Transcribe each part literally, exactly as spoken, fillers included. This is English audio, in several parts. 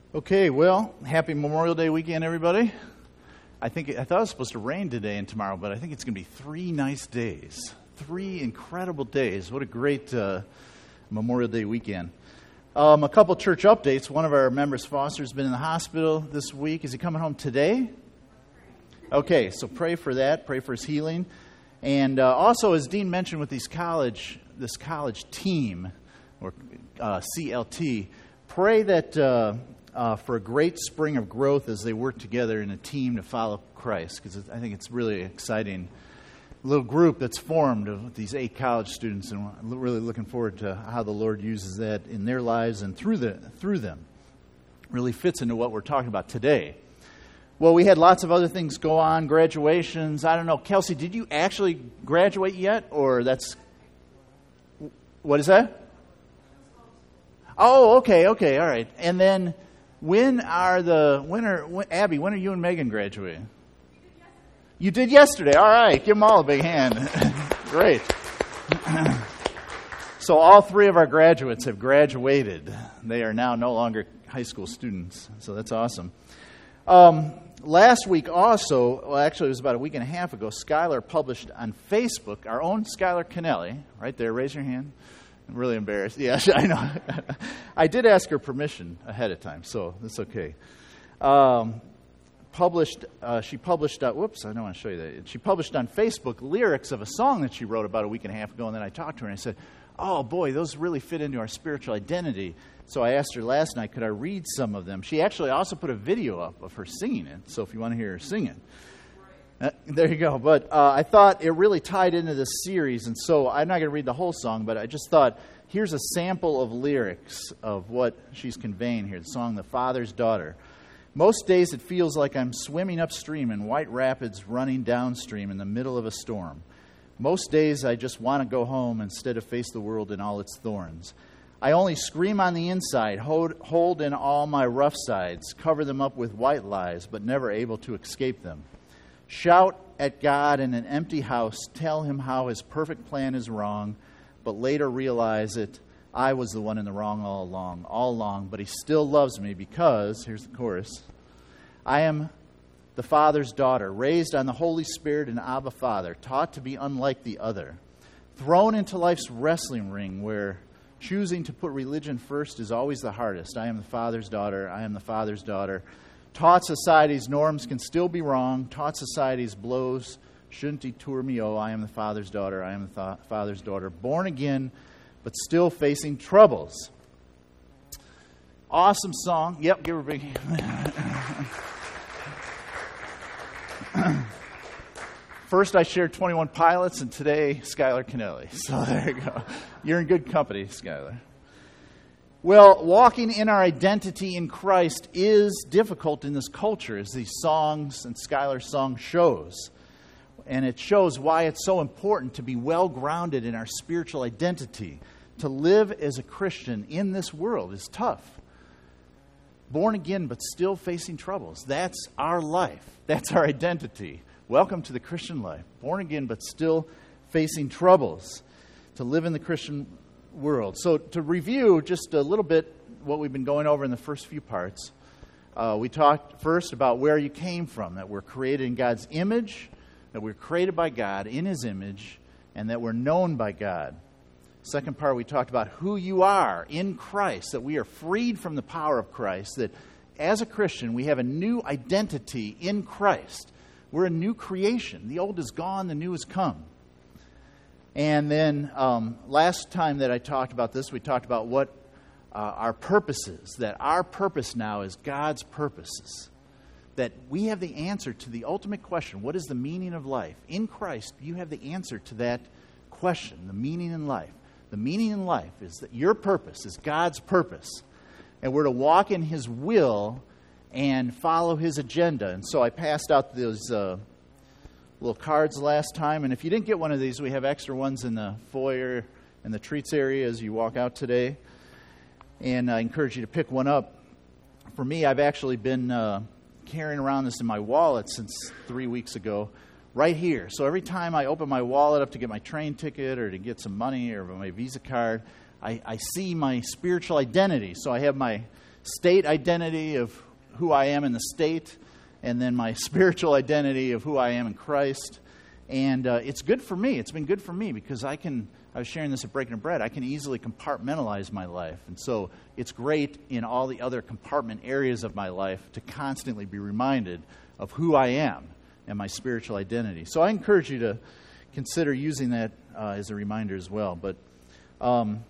Okay, well, happy Memorial Day weekend, everybody. I think I thought it was supposed to rain today and tomorrow, but I think it's going to be three nice days. Three incredible days. What a great uh, Memorial Day weekend. Um, a couple church updates. One of our members, Foster, has been in the hospital this week. Is he coming home today? Okay, so pray for that. Pray for his healing. And uh, also, as Dean mentioned, with these college, this college team, or uh, C L T, pray that uh, uh, for a great spring of growth as they work together in a team to follow Christ, because I think it's really exciting little group that's formed of these eight college students, and I'm really looking forward to how the Lord uses that in their lives and through the through them. Really fits into what we're talking about today. Well, we had lots of other things go on, graduations. I don't know, Kelsey, did you actually graduate yet, or that's what is that? Oh, okay, okay, all right. And then when are the when are when, Abby? When are you and Megan graduating? You did yesterday. All right. Give them all a big hand. Great. So all three of our graduates have graduated. They are now no longer high school students. So that's awesome. Um, last week also, well, actually it was about a week and a half ago, Skylar published on Facebook, our own Skylar Kennelly, right there. Raise your hand. I'm really embarrassed. Yeah, I know. I did ask her permission ahead of time, so that's okay. Um Published, uh, she published, uh, whoops, I don't want to show you that. She published on Facebook lyrics of a song that she wrote about a week and a half ago, and then I talked to her and I said, oh boy, those really fit into our spiritual identity. So I asked her last night, could I read some of them? She actually also put a video up of her singing it, so if you want to hear her sing it. Uh, there you go. But uh, I thought it really tied into this series, and so I'm not going to read the whole song, but I just thought, here's a sample of lyrics of what she's conveying here, the song, The Father's Daughter. Most days it feels like I'm swimming upstream in white rapids running downstream in the middle of a storm. Most days I just want to go home instead of face the world in all its thorns. I only scream on the inside, hold, hold in all my rough sides, cover them up with white lies, but never able to escape them. Shout at God in an empty house, tell him how his perfect plan is wrong, but later realize it. I was the one in the wrong all along, all along, but he still loves me because, here's the chorus, I am the Father's daughter, raised on the Holy Spirit and Abba Father, taught to be unlike the other, thrown into life's wrestling ring where choosing to put religion first is always the hardest. I am the Father's daughter, I am the Father's daughter, taught society's norms can still be wrong, taught society's blows shouldn't detour me, oh, I am the Father's daughter, I am the th- Father's daughter, born again, but still facing troubles. Awesome song. Yep, give her a big hand. First I shared twenty-one Pilots, and today, Skylar Kennelly. So there you go. You're in good company, Skylar. Well, walking in our identity in Christ is difficult in this culture, as these songs and Skylar's song shows. And it shows why it's so important to be well-grounded in our spiritual identity. To live as a Christian in this world is tough. Born again, but still facing troubles. That's our life. That's our identity. Welcome to the Christian life. Born again, but still facing troubles. To live in the Christian world. So to review just a little bit what we've been going over in the first few parts. Uh, we talked first about where you came from. That we're created in God's image. That we're created by God in His image, and that we're known by God. Second part, we talked about who you are in Christ, that we are freed from the power of Christ, that as a Christian, we have a new identity in Christ. We're a new creation. The old is gone, the new has come. And then um, last time that I talked about this, we talked about what uh, our purpose is, that our purpose now is God's purposes. That we have the answer to the ultimate question, what is the meaning of life? In Christ, you have the answer to that question, the meaning in life. The meaning in life is that your purpose is God's purpose. And we're to walk in His will and follow His agenda. And so I passed out those uh, little cards last time. And if you didn't get one of these, we have extra ones in the foyer and the treats area as you walk out today. And I encourage you to pick one up. For me, I've actually been Uh, carrying around this in my wallet since three weeks ago, right here. So every time I open my wallet up to get my train ticket or to get some money or my Visa card, I, I see my spiritual identity. So I have my state identity of who I am in the state, and then my spiritual identity of who I am in Christ. And uh, it's good for me. It's been good for me because I can, I was sharing this at Breaking Bread, I can easily compartmentalize my life. And so it's great in all the other compartment areas of my life to constantly be reminded of who I am and my spiritual identity. So I encourage you to consider using that uh, as a reminder as well. But um,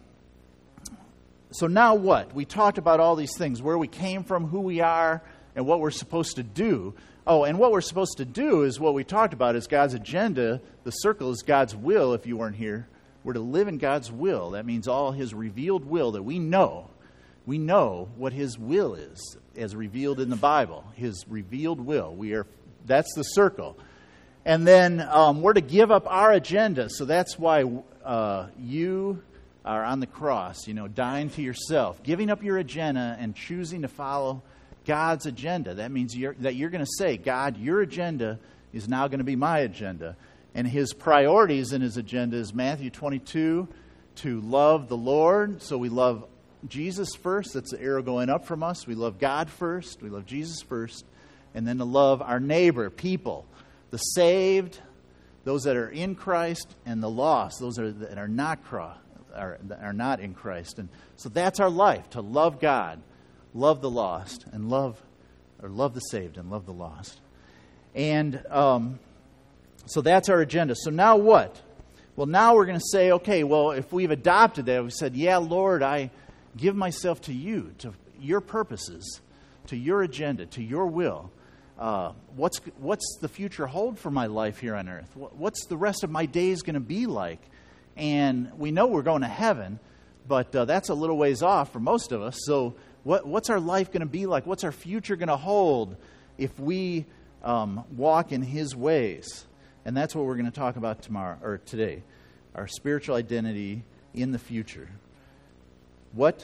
so now what? We talked about all these things, where we came from, who we are, and what we're supposed to do. Oh, and what we're supposed to do is what we talked about is God's agenda. The circle is God's will, if you weren't here. We're to live in God's will. That means all His revealed will that we know. We know what His will is as revealed in the Bible. His revealed will. We are. That's the circle. And then um, we're to give up our agenda. So that's why uh, you are on the cross, you know, dying to yourself, giving up your agenda and choosing to follow God's agenda. That means you're, that you're going to say, God, your agenda is now going to be my agenda. And His priorities in His agenda is Matthew twenty-two, to love the Lord. So we love Jesus first. That's the arrow going up from us. We love God first. We love Jesus first. And then to love our neighbor, people, the saved, those that are in Christ, and the lost, those that are, that are not cross, are, are not in Christ. And so that's our life, to love God, love the lost, and love, or love the saved and love the lost. And um, so that's our agenda. So now what? Well, now we're going to say, okay, well, if we've adopted that, we've said, yeah, Lord, I give myself to you, to your purposes, to your agenda, to your will. Uh, what's what's the future hold for my life here on earth? What's the rest of my days going to be like? And we know we're going to heaven, but uh, that's a little ways off for most of us. So what what's our life going to be like? What's our future going to hold if we um, walk in His ways? And that's what we're going to talk about tomorrow or today, our spiritual identity in the future. What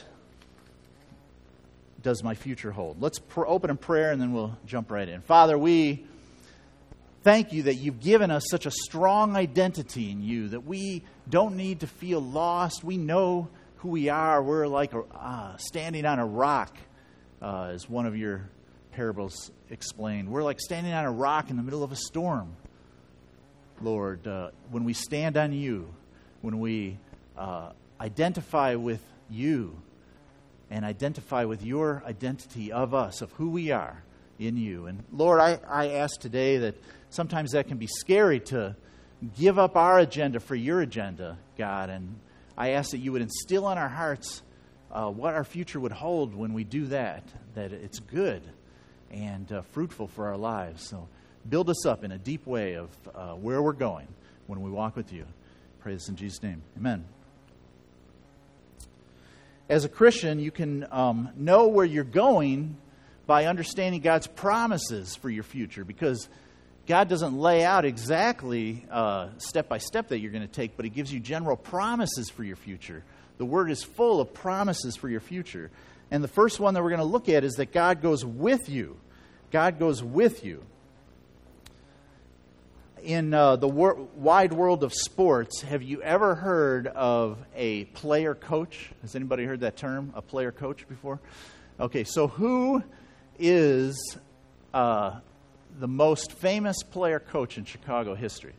does my future hold? Let's pr- open in prayer and then we'll jump right in. Father, we thank you that you've given us such a strong identity in you that we don't need to feel lost. We know who we are. We're like a, uh, standing on a rock, uh, as one of your parables explained. We're like standing on a rock in the middle of a storm, Lord. Uh, when we stand on you, when we uh, identify with you, and identify with your identity of us, of who we are in you. And Lord, I, I ask today that sometimes that can be scary to give up our agenda for your agenda, God. And I ask that you would instill in our hearts uh, what our future would hold when we do that, that it's good and uh, fruitful for our lives. So build us up in a deep way of uh, where we're going when we walk with you. Pray this in Jesus' name. Amen. As a Christian, you can um, know where you're going by understanding God's promises for your future, because God doesn't lay out exactly uh, step by step that you're going to take, but He gives you general promises for your future. The Word is full of promises for your future. And the first one that we're going to look at is that God goes with you. God goes with you. In uh, the wor- wide world of sports, have you ever heard of a player coach? Has anybody heard that term, a player coach, before? Okay, so who is uh, the most famous player coach in Chicago history?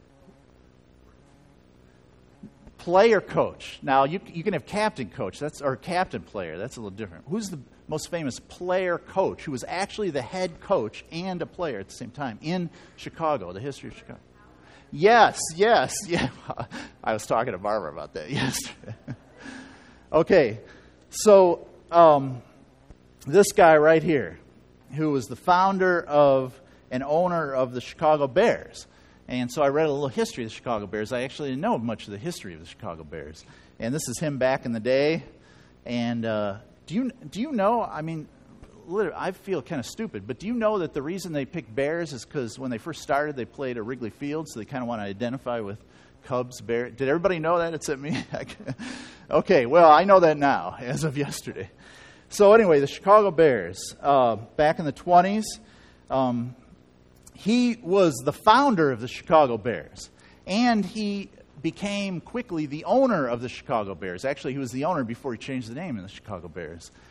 Player coach. Now, you you can have captain coach, that's or captain player. That's a little different. Who's the most famous player coach who was actually the head coach and a player at the same time in Chicago, the history of Chicago? Yes, yes, yeah. I was talking to Barbara about that yesterday. Okay, so um, this guy right here, who was the founder of and owner of the Chicago Bears. And so I read a little history of the Chicago Bears. I actually didn't know much of the history of the Chicago Bears. And this is him back in the day. And uh, do you do you know, I mean, literally, I feel kind of stupid, but do you know that the reason they picked Bears is because when they first started, they played at Wrigley Field, so they kind of want to identify with Cubs, Bears. Did everybody know that except me? Okay, well, I know that now, as of yesterday. So anyway, the Chicago Bears, uh, back in the twenties, um, he was the founder of the Chicago Bears, and he became quickly the owner of the Chicago Bears. Actually, he was the owner before he changed the name in the Chicago Bears.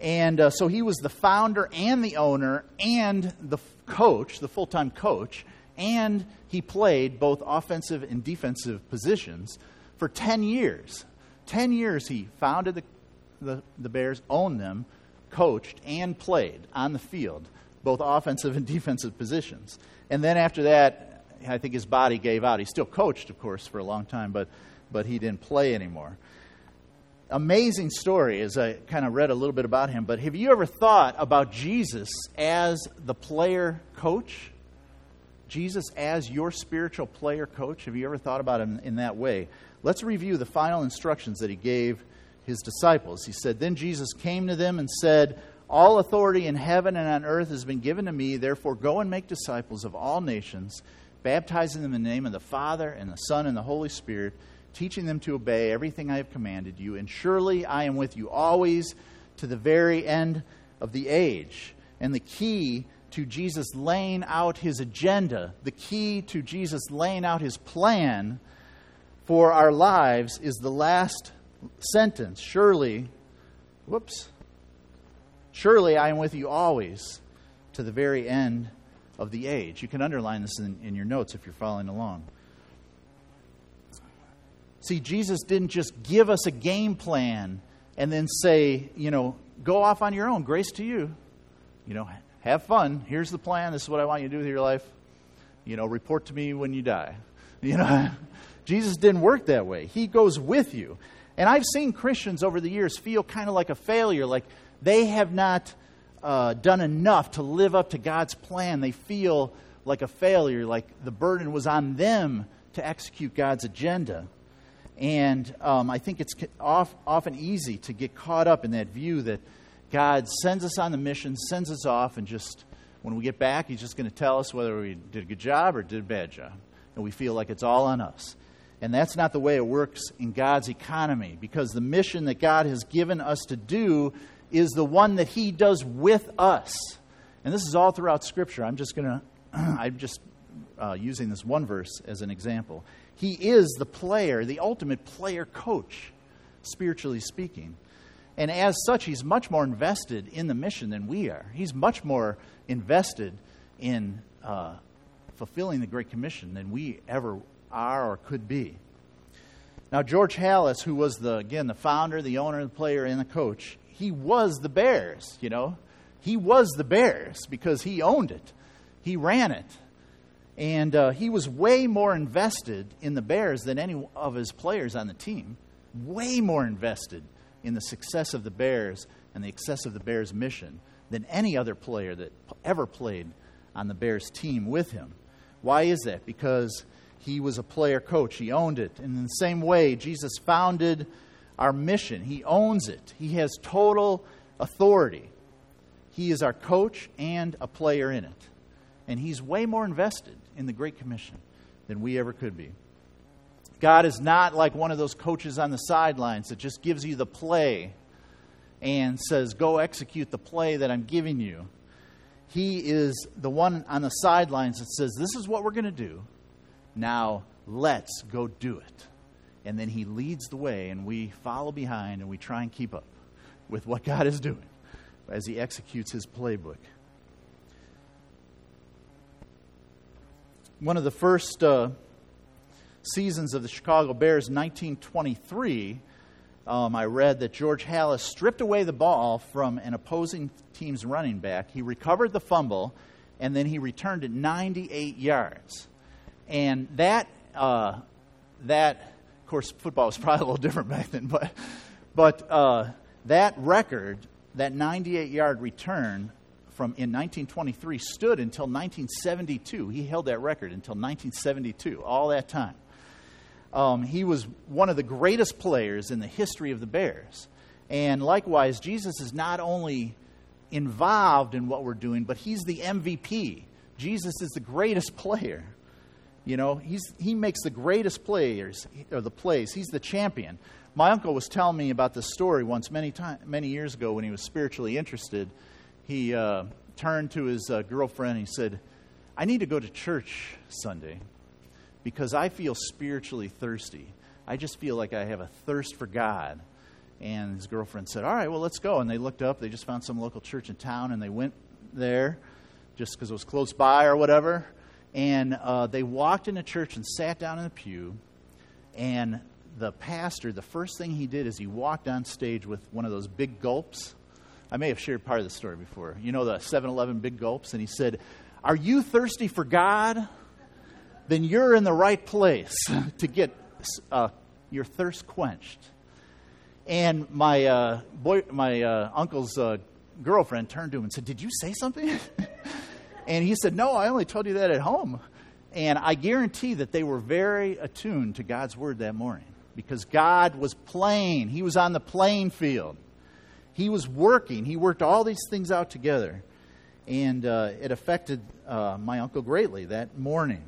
And uh, so he was the founder and the owner and the f- coach, the full-time coach, and he played both offensive and defensive positions for ten years. ten years he founded the, the, the Bears, owned them, coached, and played on the field, both offensive and defensive positions. And then after that, I think his body gave out. He still coached, of course, for a long time, but but he didn't play anymore. Amazing story as I kind of read a little bit about him. But have you ever thought about Jesus as the player coach? Jesus as your spiritual player coach? Have you ever thought about him in that way? Let's review the final instructions that he gave his disciples. He said, "Then Jesus came to them and said, 'All authority in heaven and on earth has been given to me. Therefore go and make disciples of all nations, baptizing them in the name of the Father and the Son and the Holy Spirit, teaching them to obey everything I have commanded you. And surely I am with you always to the very end of the age.'" And the key to Jesus laying out his agenda, the key to Jesus laying out his plan for our lives is the last sentence. Surely, whoops, surely I am with you always to the very end of the age. You can underline this in, in your notes if you're following along. See, Jesus didn't just give us a game plan and then say, you know, go off on your own. Grace to you. You know, have fun. Here's the plan. This is what I want you to do with your life. You know, report to me when you die. You know, Jesus didn't work that way. He goes with you. And I've seen Christians over the years feel kind of like a failure, like they have not uh, done enough to live up to God's plan. They feel like a failure, like the burden was on them to execute God's agenda. And um, I think it's off, often easy to get caught up in that view that God sends us on the mission, sends us off, and just when we get back, He's just going to tell us whether we did a good job or did a bad job. And we feel like it's all on us. And that's not the way it works in God's economy, because the mission that God has given us to do is the one that He does with us. And this is all throughout Scripture. I'm just going to, I'm just uh, using this one verse as an example. He is the player, the ultimate player coach, spiritually speaking. And as such, He's much more invested in the mission than we are. He's much more invested in uh, fulfilling the Great Commission than we ever are or could be. Now, George Halas, who was, the again, the founder, the owner, the player, and the coach, he was the Bears, you know. He was the Bears because he owned it. He ran it. And uh, he was way more invested in the Bears than any of his players on the team. Way more invested in the success of the Bears and the success of the Bears' mission than any other player that ever played on the Bears team with him. Why is that? Because he was a player coach. He owned it. And in the same way, Jesus founded our mission. He owns it. He has total authority. He is our coach and a player in it. And He's way more invested in the Great Commission than we ever could be. God is not like one of those coaches on the sidelines that just gives you the play and says, go execute the play that I'm giving you. He is the one on the sidelines that says, this is what we're going to do. Now, let's go do it. And then He leads the way, and we follow behind, and we try and keep up with what God is doing as He executes His playbook. One of the first uh, seasons of the Chicago Bears, nineteen twenty-three, um, I read that George Halas stripped away the ball from an opposing team's running back. He recovered the fumble, and then he returned it ninety-eight yards. And that, uh, that, of course, football was probably a little different back then, but, but uh, that record, that ninety-eight-yard return from in nineteen twenty-three stood until nineteen seventy-two. He held that record until nineteen seventy-two, all that time. Um, he was one of the greatest players in the history of the Bears. And likewise, Jesus is not only involved in what we're doing, but He's the M V P. Jesus is the greatest player. You know, he's he makes the greatest players, or the plays. He's the champion. My uncle was telling me about this story once many time, many years ago when he was spiritually interested. He uh, turned to his uh, girlfriend and he said, I need to go to church Sunday because I feel spiritually thirsty. I just feel like I have a thirst for God. And his girlfriend said, all right, well, let's go. And they looked up. They just found some local church in town, and they went there just because it was close by or whatever. And uh, they walked into church and sat down in the pew. And the pastor, the first thing he did is he walked on stage with one of those big gulps. I may have shared part of the story before. You know, the seven eleven big gulps? And he said, are you thirsty for God? Then you're in the right place to get uh, your thirst quenched. And my uh, boy, my uh, uncle's uh, girlfriend turned to him and said, did you say something? And he said, no, I only told you that at home. And I guarantee that they were very attuned to God's word that morning, because God was playing. He was on the playing field. He was working. He worked all these things out together. And uh, it affected uh, my uncle greatly that morning.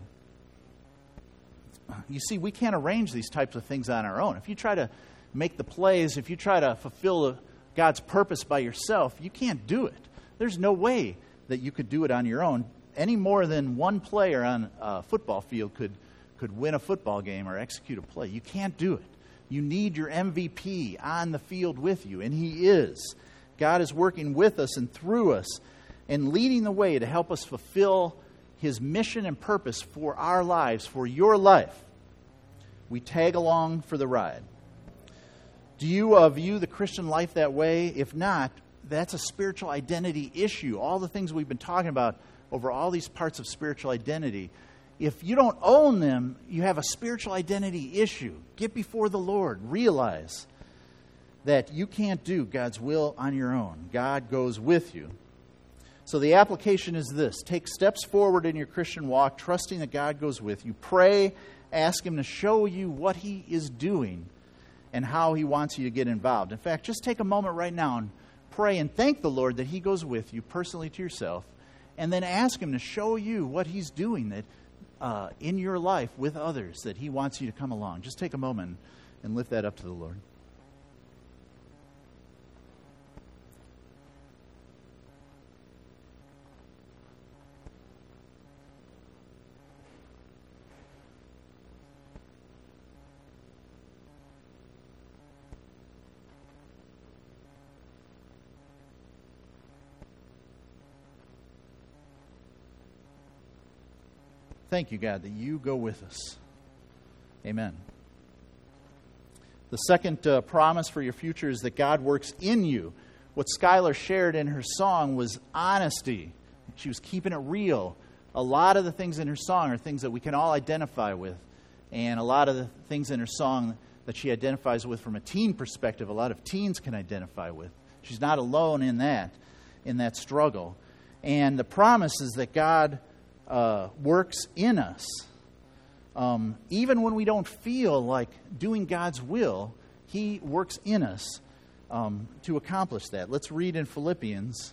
You see, we can't arrange these types of things on our own. If you try to make the plays, if you try to fulfill God's purpose by yourself, you can't do it. There's no way that you could do it on your own, any more than one player on a football field could, could win a football game or execute a play. You can't do it. You need your M V P on the field with you, and he is. God is working with us and through us and leading the way to help us fulfill his mission and purpose for our lives, for your life. We tag along for the ride. Do you uh, view the Christian life that way? If not, that's a spiritual identity issue. All the things we've been talking about over all these parts of spiritual identity, if you don't own them, you have a spiritual identity issue. Get before the Lord. Realize that you can't do God's will on your own. God goes with you. So the application is this. Take steps forward in your Christian walk, trusting that God goes with you. Pray, ask him to show you what he is doing and how he wants you to get involved. In fact, just take a moment right now and pray and thank the Lord that he goes with you personally to yourself, and then ask him to show you what he's doing that uh, in your life with others, that he wants you to come along. Just take a moment and lift that up to the Lord. Thank you, God, that you go with us. Amen. The second uh, promise for your future is that God works in you. What Skylar shared in her song was honesty. She was keeping it real. A lot of the things in her song are things that we can all identify with. And a lot of the things in her song that she identifies with from a teen perspective, a lot of teens can identify with. She's not alone in that, in that struggle. And the promise is that God Uh, works in us. Um, even when we don't feel like doing God's will, he works in us um, to accomplish that. Let's read in Philippians,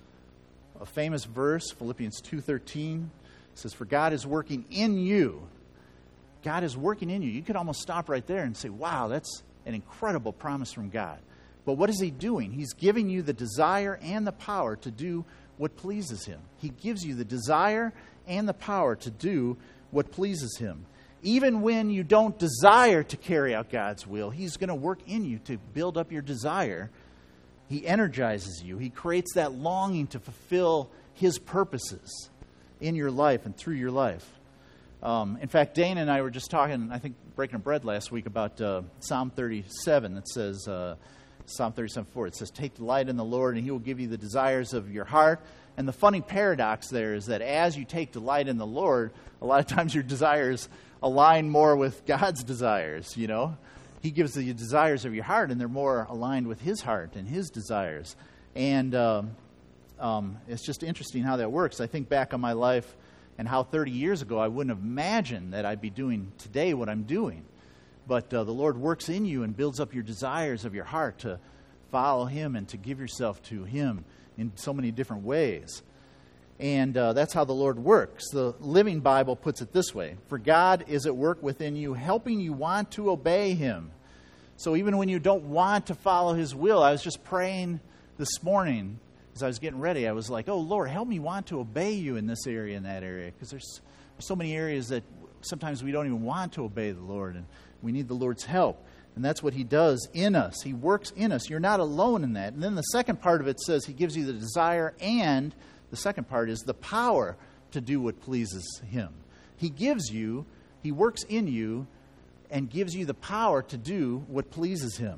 a famous verse, Philippians two thirteen. It says, for God is working in you. God is working in you. You could almost stop right there and say, wow, that's an incredible promise from God. But what is he doing? He's giving you the desire and the power to do what pleases him. He gives you the desire and the power to do what pleases him. Even when you don't desire to carry out God's will, he's going to work in you to build up your desire. He energizes you. He creates that longing to fulfill his purposes in your life and through your life. Um, in fact, Dana and I were just talking, I think, breaking bread last week about uh, Psalm thirty-seven that says, uh, Psalm thirty-seven four, it says, take delight in the Lord and he will give you the desires of your heart. And the funny paradox there is that as you take delight in the Lord, a lot of times your desires align more with God's desires, you know. He gives the desires of your heart, and they're more aligned with his heart and his desires. And um, um, it's just interesting how that works. I think back on my life and how thirty years ago I wouldn't have imagined that I'd be doing today what I'm doing. But uh, the Lord works in you and builds up your desires of your heart to follow him and to give yourself to him in so many different ways. And uh, that's how the Lord works. The Living Bible puts it this way. For God is at work within you, helping you want to obey him. So even when you don't want to follow his will, I was just praying this morning as I was getting ready. I was like, oh, Lord, help me want to obey you in this area and that area. Because there's, there's so many areas that sometimes we don't even want to obey the Lord, and we need the Lord's help. And that's what he does in us. He works in us. You're not alone in that. And then the second part of it says he gives you the desire, and the second part is the power to do what pleases him. He gives you, he works in you, and gives you the power to do what pleases him.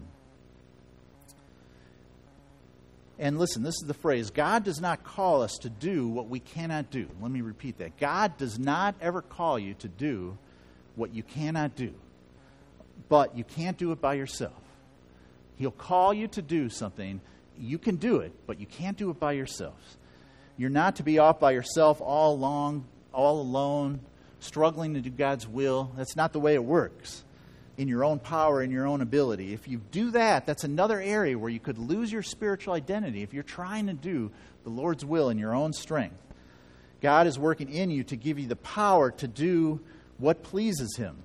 And listen, this is the phrase, God does not call us to do what we cannot do. Let me repeat that. God does not ever call you to do what you cannot do. But you can't do it by yourself. He'll call you to do something. You can do it, but you can't do it by yourself. You're not to be off by yourself all along, all alone, struggling to do God's will. That's not the way it works. In your own power, in your own ability. If you do that, that's another area where you could lose your spiritual identity if you're trying to do the Lord's will in your own strength. God is working in you to give you the power to do what pleases him.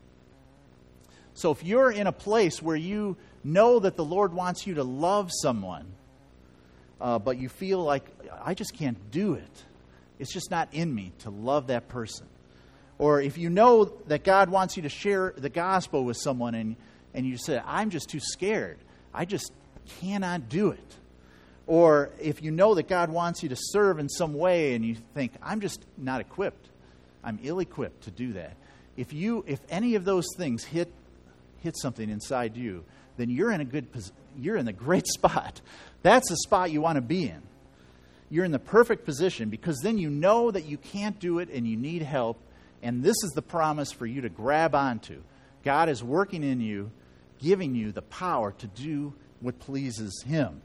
So if you're in a place where you know that the Lord wants you to love someone, uh, but you feel like, I just can't do it. It's just not in me to love that person. Or if you know that God wants you to share the gospel with someone and, and you say, I'm just too scared. I just cannot do it. Or if you know that God wants you to serve in some way and you think, I'm just not equipped. I'm ill-equipped to do that. If you, if any of those things hit hit something inside you, then you're in a good you're in a great spot. That's the spot you want to be in. You're in the perfect position because then you know that you can't do it and you need help. And this is the promise for you to grab onto. God is working in you, giving you the power to do what pleases him.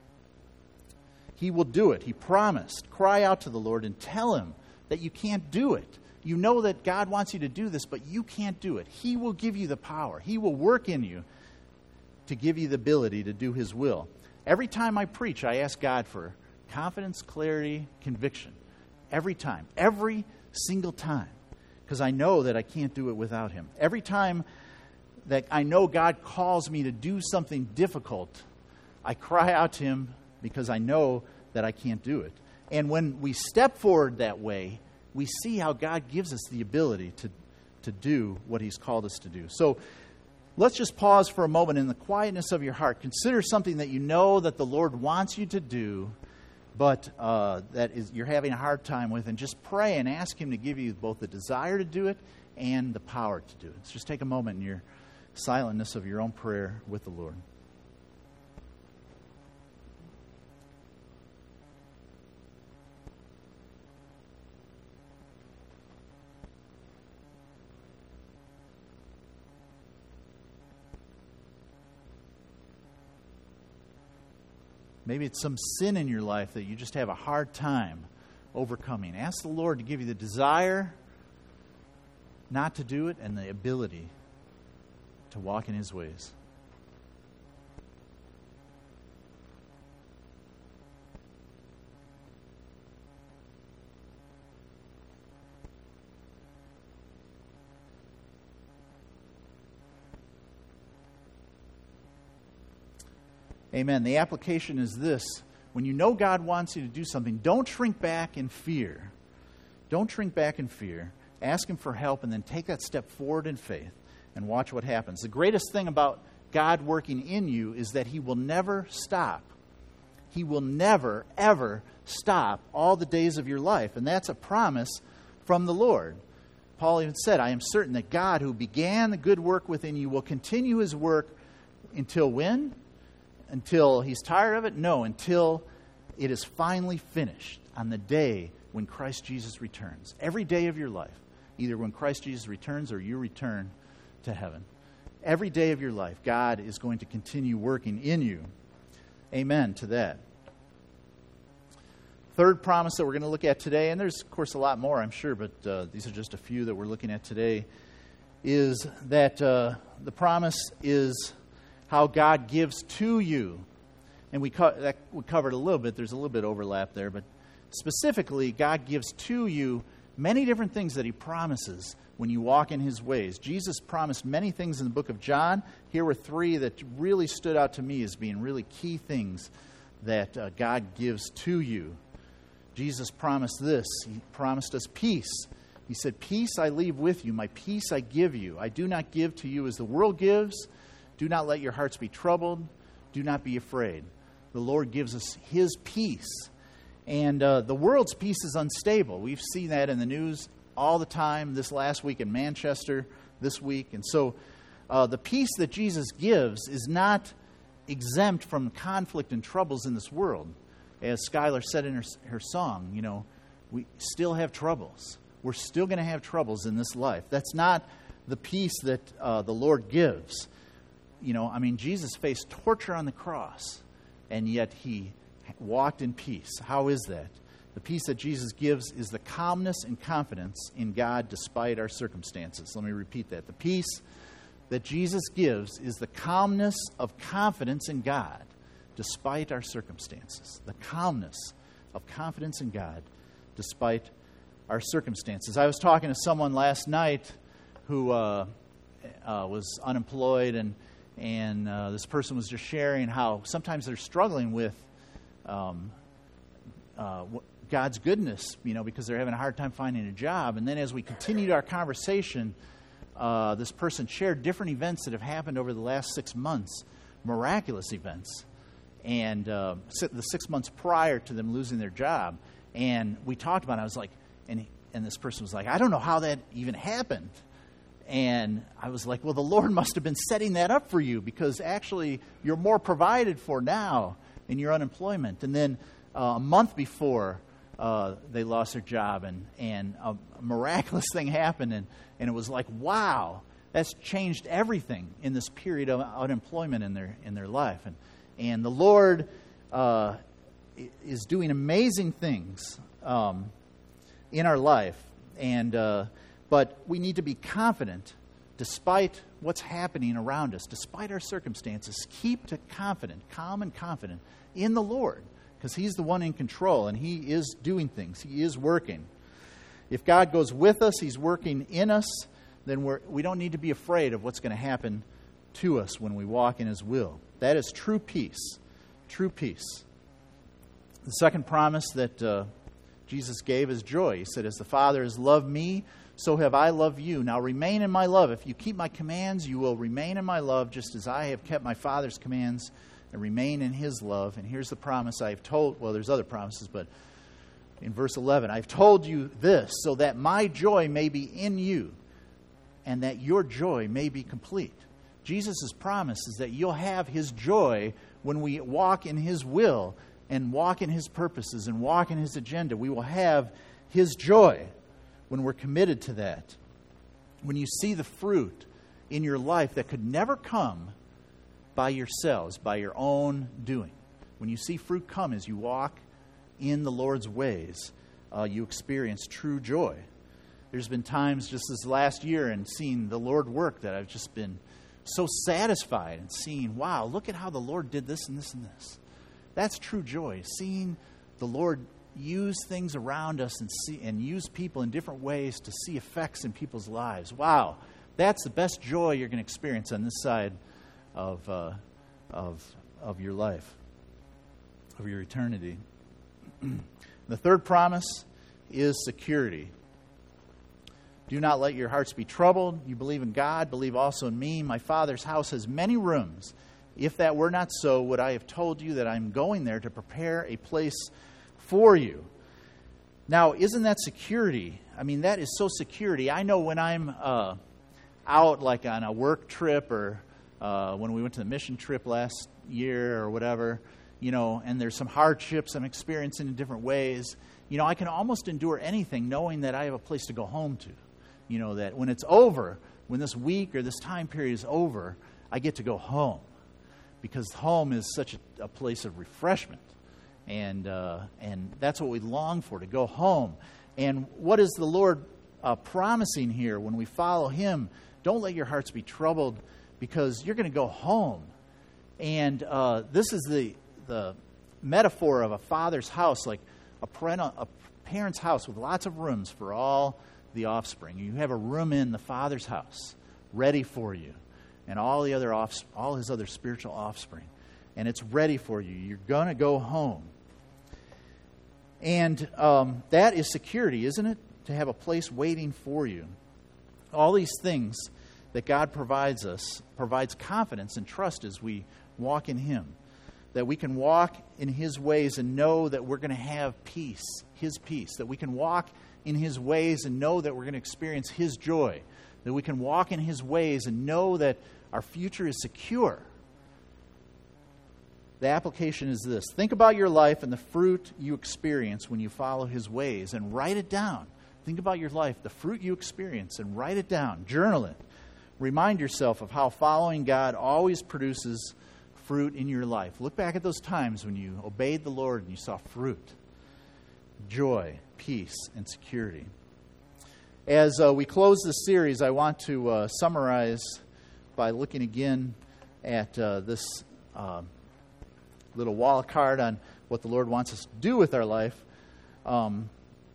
He will do it. He promised. Cry out to the Lord and tell him that you can't do it. You know that God wants you to do this, but you can't do it. He will give you the power. He will work in you to give you the ability to do his will. Every time I preach, I ask God for confidence, clarity, conviction. Every time. Every single time. Because I know that I can't do it without him. Every time that I know God calls me to do something difficult, I cry out to him because I know that I can't do it. And when we step forward that way, we see how God gives us the ability to, to do what he's called us to do. So let's just pause for a moment in the quietness of your heart. Consider something that you know that the Lord wants you to do, but uh, that is you're having a hard time with, and just pray and ask him to give you both the desire to do it and the power to do it. So just take a moment in your silentness of your own prayer with the Lord. Maybe it's some sin in your life that you just have a hard time overcoming. Ask the Lord to give you the desire not to do it and the ability to walk in his ways. Amen. The application is this. When you know God wants you to do something, don't shrink back in fear. Don't shrink back in fear. Ask him for help and then take that step forward in faith and watch what happens. The greatest thing about God working in you is that he will never stop. He will never, ever stop all the days of your life. And that's a promise from the Lord. Paul even said, I am certain that God who began the good work within you will continue his work until when? Until he's tired of it? No, until it is finally finished on the day when Christ Jesus returns. Every day of your life, either when Christ Jesus returns or you return to heaven. Every day of your life, God is going to continue working in you. Amen to that. Third promise that we're going to look at today, and there's, of course, a lot more, I'm sure, but uh, these are just a few that we're looking at today, is that uh, the promise is how God gives to you. And we, co- that, we covered a little bit. There's a little bit of overlap there. But specifically, God gives to you many different things that he promises when you walk in his ways. Jesus promised many things in the book of John. Here were three that really stood out to me as being really key things that uh, God gives to you. Jesus promised this. He promised us peace. He said, peace I leave with you. My peace I give you. I do not give to you as the world gives. Do not let your hearts be troubled. Do not be afraid. The Lord gives us His peace. And uh, the world's peace is unstable. We've seen that in the news all the time, this last week in Manchester, this week. And so uh, the peace that Jesus gives is not exempt from conflict and troubles in this world. As Skylar said in her, her song, you know, we still have troubles. We're still going to have troubles in this life. That's not the peace that uh, the Lord gives. You know, I mean, Jesus faced torture on the cross, and yet He walked in peace. How is that? The peace that Jesus gives is the calmness and confidence in God despite our circumstances. Let me repeat that. The peace that Jesus gives is the calmness of confidence in God despite our circumstances. The calmness of confidence in God despite our circumstances. I was talking to someone last night who uh, uh, was unemployed, and and uh, this person was just sharing how sometimes they're struggling with um, uh, God's goodness, you know, because they're having a hard time finding a job. And then as we continued our conversation, uh, this person shared different events that have happened over the last six months, miraculous events, and uh, the six months prior to them losing their job. And we talked about it. I was like, and and this person was like, I don't know how that even happened. And I was like, well, the Lord must have been setting that up for you, because actually you're more provided for now in your unemployment. And then uh, a month before uh, they lost their job, and, and a, a miraculous thing happened. And, and it was like, wow, that's changed everything in this period of unemployment in their in their life. And, and the Lord uh, is doing amazing things um, in our life. And uh, but we need to be confident despite what's happening around us, despite our circumstances. Keep to confident, calm and confident in the Lord, because He's the one in control, and He is doing things. He is working. If God goes with us, He's working in us, then we're, we don't need to be afraid of what's going to happen to us when we walk in His will. That is true peace. True peace. The second promise that uh, Jesus gave is joy. He said, as the Father has loved me, so have I loved you. Now remain in my love. If you keep my commands, you will remain in my love, just as I have kept my Father's commands and remain in His love. And here's the promise I have told. Well, there's other promises, but in verse eleven, I've told you this so that my joy may be in you and that your joy may be complete. Jesus' promise is that you'll have His joy when we walk in His will and walk in His purposes and walk in His agenda. We will have His joy when we're committed to that. When you see the fruit in your life that could never come by yourselves, by your own doing. When you see fruit come as you walk in the Lord's ways, uh, you experience true joy. There's been times just this last year and seeing the Lord work that I've just been so satisfied and seeing, wow, look at how the Lord did this and this and this. That's true joy, seeing the Lord use things around us and see and use people in different ways to see effects in people's lives. Wow, that's the best joy you're going to experience on this side of uh, of of your life, of your eternity. The third promise is security. Do not let your hearts be troubled. You believe in God, believe also in me. My Father's house has many rooms. If that were not so, would I have told you that I'm going there to prepare a place for you? Now, isn't that security? I mean, that is so security. I know when I'm uh, out, like on a work trip, or uh, when we went to the mission trip last year or whatever, you know, and there's some hardships I'm experiencing in different ways, you know, I can almost endure anything knowing that I have a place to go home to. You know, that when it's over, when this week or this time period is over, I get to go home, because home is such a, a place of refreshment. And uh, and that's what we long for, to go home. And what is the Lord uh, promising here when we follow Him? Don't let your hearts be troubled, because you're going to go home. And uh, this is the the metaphor of a father's house, like a, parental, a parent's house with lots of rooms for all the offspring. You have a room in the Father's house ready for you, and all the other off, all His other spiritual offspring, and it's ready for you. You're going to go home. And um, that is security, isn't it? To have a place waiting for you. All these things that God provides us, provides confidence and trust as we walk in Him. That we can walk in His ways and know that we're going to have peace, His peace. That we can walk in His ways and know that we're going to experience His joy. That we can walk in His ways and know that our future is secure. The application is this. Think about your life and the fruit you experience when you follow His ways, and write it down. Think about your life, the fruit you experience, and write it down. Journal it. Remind yourself of how following God always produces fruit in your life. Look back at those times when you obeyed the Lord and you saw fruit, joy, peace, and security. As uh, we close this series, I want to uh, summarize by looking again at uh, this uh, little wall card on what the Lord wants us to do with our life. Um,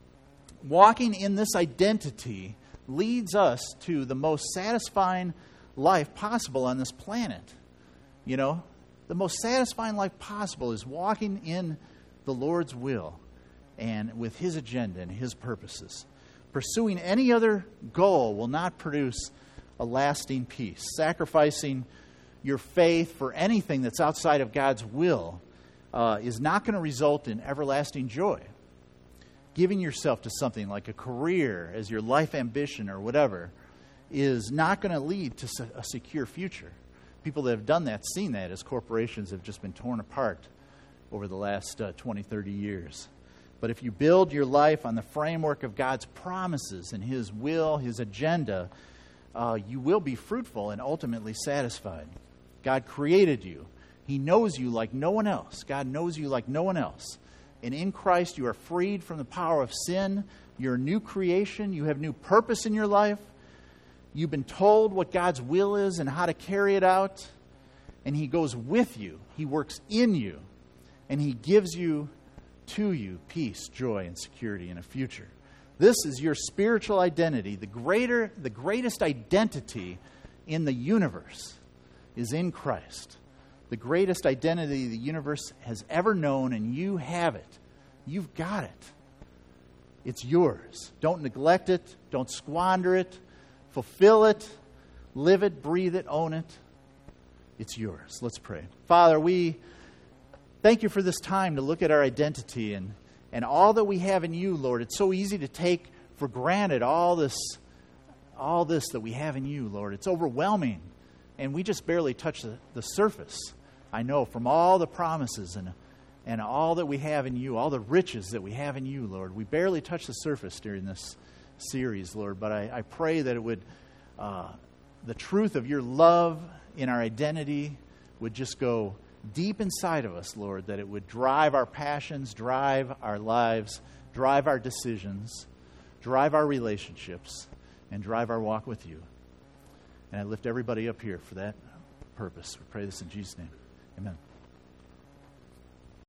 walking in this identity leads us to the most satisfying life possible on this planet. You know, the most satisfying life possible is walking in the Lord's will and with His agenda and His purposes. Pursuing any other goal will not produce a lasting peace. Sacrificing your faith for anything that's outside of God's will uh, is not going to result in everlasting joy. Giving yourself to something like a career as your life ambition or whatever is not going to lead to a secure future. People that have done that, seen that as corporations have just been torn apart over the last uh, twenty, thirty years. But if you build your life on the framework of God's promises and His will, His agenda, uh, you will be fruitful and ultimately satisfied. God created you. He knows you like no one else. God knows you like no one else. And in Christ, you are freed from the power of sin. You're a new creation. You have new purpose in your life. You've been told what God's will is and how to carry it out. And He goes with you. He works in you. And He gives you, to you, peace, joy, and security in a future. This is your spiritual identity. The greater, the greatest identity in the universe is in Christ. The greatest identity the universe has ever known, and you have it. You've got it. It's yours. Don't neglect it. Don't squander it. Fulfill it. Live it, breathe it, own it. It's yours. Let's pray. Father, we thank You for this time to look at our identity and, and all that we have in You, Lord. It's so easy to take for granted all this, all this that we have in You, Lord. It's overwhelming. And we just barely touch the, the surface. I know from all the promises and, and all that we have in You, all the riches that we have in You, Lord. We barely touch the surface during this series, Lord. But I, I pray that it would, uh, the truth of Your love in our identity would just go deep inside of us, Lord. That it would drive our passions, drive our lives, drive our decisions, drive our relationships, and drive our walk with You. And I lift everybody up here for that purpose. We pray this in Jesus' name. Amen.